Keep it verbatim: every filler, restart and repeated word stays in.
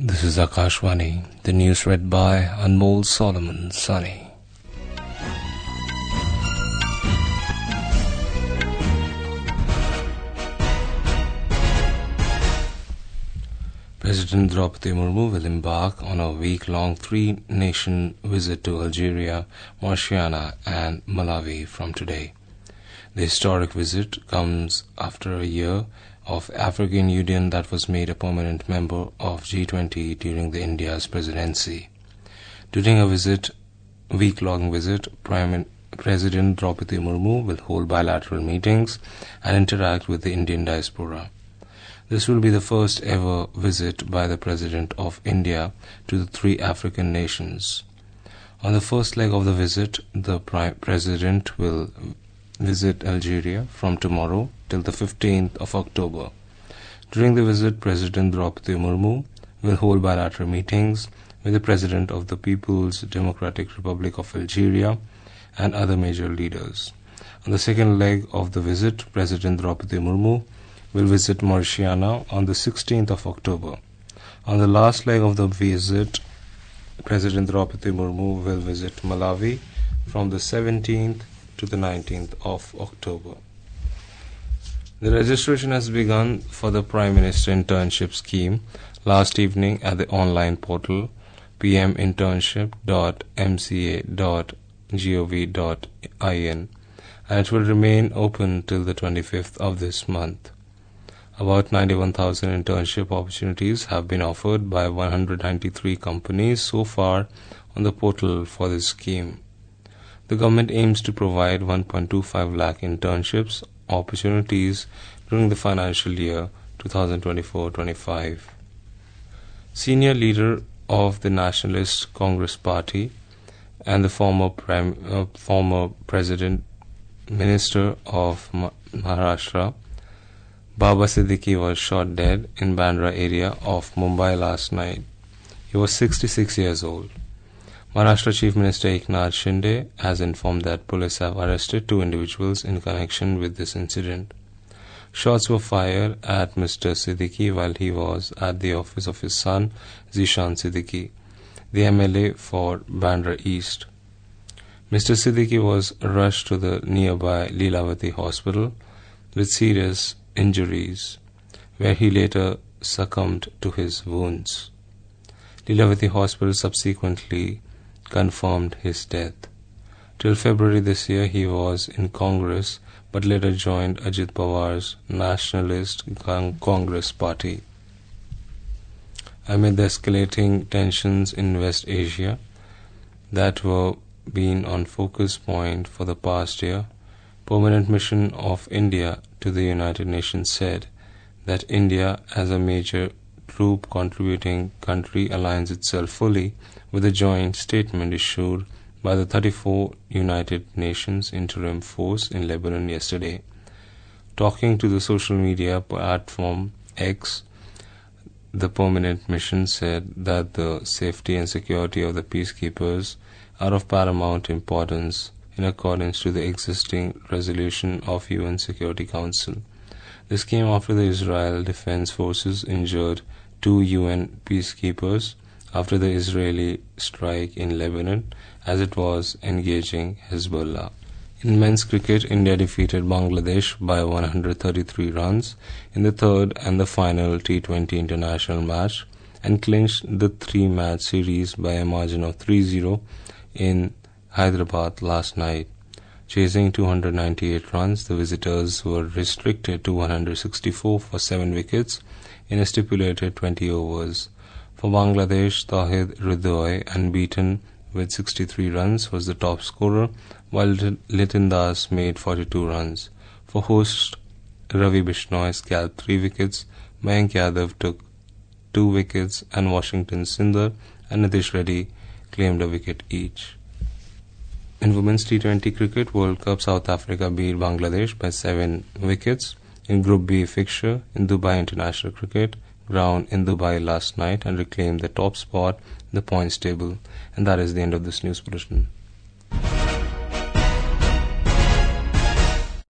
This is Akashvani, the news read by Anmol Solomon Sunny. President Draupadi Murmu will embark on a week-long three-nation visit to Algeria, Mauritania and Malawi from today. The historic visit comes after a year of African Union that was made a permanent member of G twenty during the India's presidency. During a visit, week-long visit, Prime President Draupadi Murmu will hold bilateral meetings and interact with the Indian diaspora. This will be the first ever visit by the President of India to the three African nations. On the first leg of the visit, the Prime President will visit Algeria from tomorrow till the fifteenth of October. During the visit, President Draupadi Murmu will hold bilateral meetings with the President of the People's Democratic Republic of Algeria and other major leaders. On the second leg of the visit, President Draupadi Murmu will visit Mauritania on the sixteenth of October. On the last leg of the visit, President Draupadi Murmu will visit Malawi from the seventeenth to the nineteenth of October. The registration has begun for the Prime Minister Internship Scheme last evening at the online portal p m internship dot m c a dot gov dot in, and it will remain open till the twenty-fifth of this month. About ninety-one thousand internship opportunities have been offered by one hundred ninety-three companies so far on the portal for this scheme. The government aims to provide one point two five lakh internships opportunities during the financial year twenty twenty-four twenty-five. Senior leader of the Nationalist Congress Party and the former Prime, uh, former President Minister of Maharashtra, Baba Siddiqui, was shot dead in Bandra area of Mumbai last night. He was sixty-six years old. Maharashtra Chief Minister Eknath Shinde has informed that police have arrested two individuals in connection with this incident. Shots were fired at Mister Siddiqui while he was at the office of his son, Zishan Siddiqui, the M L A for Bandra East. Mister Siddiqui was rushed to the nearby Lilavati Hospital with serious injuries, where he later succumbed to his wounds. Lilavati Hospital subsequently confirmed his death. Till February this year, he was in Congress, but later joined Ajit Pawar's Nationalist Congress Party. Amid the escalating tensions in West Asia that were been on focus point for the past year, Permanent Mission of India to the United Nations said that India, as a major troop contributing country, aligns itself fully with a joint statement issued by the thirty-fourth United Nations Interim Force in Lebanon yesterday. Talking to the social media platform X, the Permanent Mission said that the safety and security of the peacekeepers are of paramount importance in accordance to the existing resolution of U N Security Council. This came after the Israel Defense Forces injured two U N peacekeepers after the Israeli strike in Lebanon as it was engaging Hezbollah. In men's cricket, India defeated Bangladesh by one hundred thirty-three runs in the third and the final T twenty international match and clinched the three-match series by a margin of three zero in Hyderabad last night. Chasing two hundred ninety-eight runs, the visitors were restricted to one hundred sixty-four for seven wickets in a stipulated twenty overs. For Bangladesh, Tawhid Hridoy, unbeaten with sixty-three runs, was the top scorer, while Litin Das made forty-two runs. For host, Ravi Bishnoi scalped three wickets, Mayank Yadav took two wickets, and Washington Sundar and Nitish Reddy claimed a wicket each. In Women's T twenty Cricket World Cup, South Africa beat Bangladesh by seven wickets in Group B fixture in Dubai International Cricket Ground in Dubai last night and reclaimed the top spot in the points table. And that is the end of this news bulletin.